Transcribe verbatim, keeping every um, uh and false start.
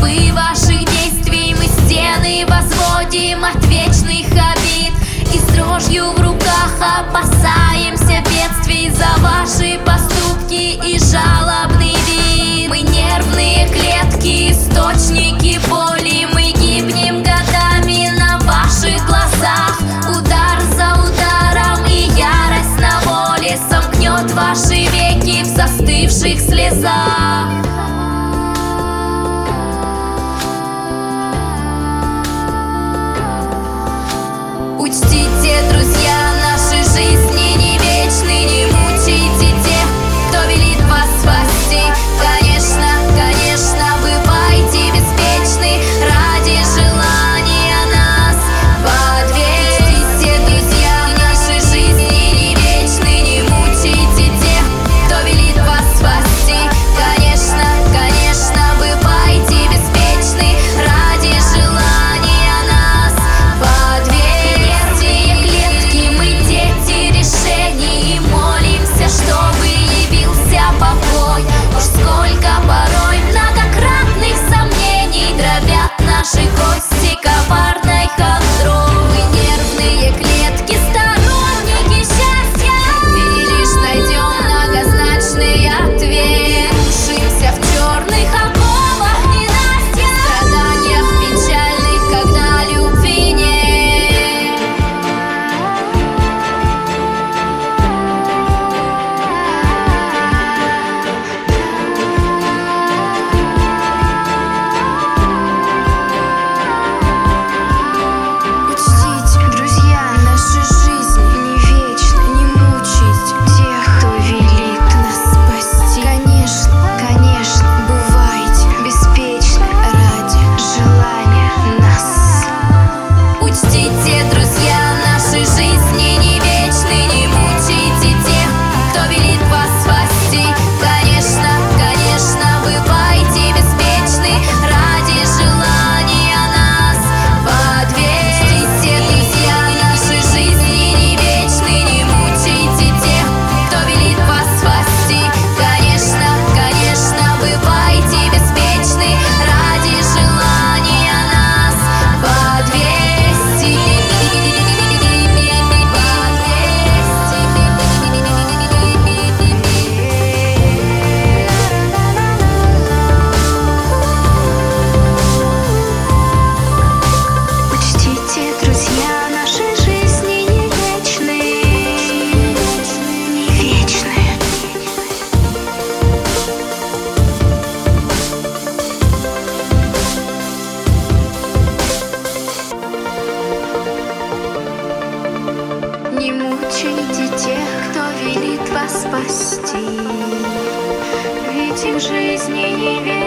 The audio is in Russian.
тропы ваших действий мы стены возводим от вечных обид, и с дрожью в руках опасаемся бедствий за ваши поступки и жалобный вид. Мы нервные клетки, источники боли, мы гибнем годами на ваших глазах. Удар за ударом и ярость на воле сомкнет ваши веки в застывших слезах. Учтите, друзья, наши жизни не вечны, не мучайте тех, кто велит вас спасти. Конечно, конечно, бывайте беспечны ради желания нас подвесить. Учтите, друзья, наши жизни не вечны, не мучайте тех, кто велит вас спасти. Конечно, конечно, бывайте беспечны ради желания нас подвесить. И молимся, чтобы явился покой. Уж сколько порой многократных сомнений дробят наши кости коварной хандрой. Мы нервные клетки, сторонники счастья, и лишь найдем многозначный ответ. Крушимся в черных оковах ненастья, в страданиях печальных, когда любви нет. Не мучайте тех, кто велит вас спасти, ведь их жизни не вечны.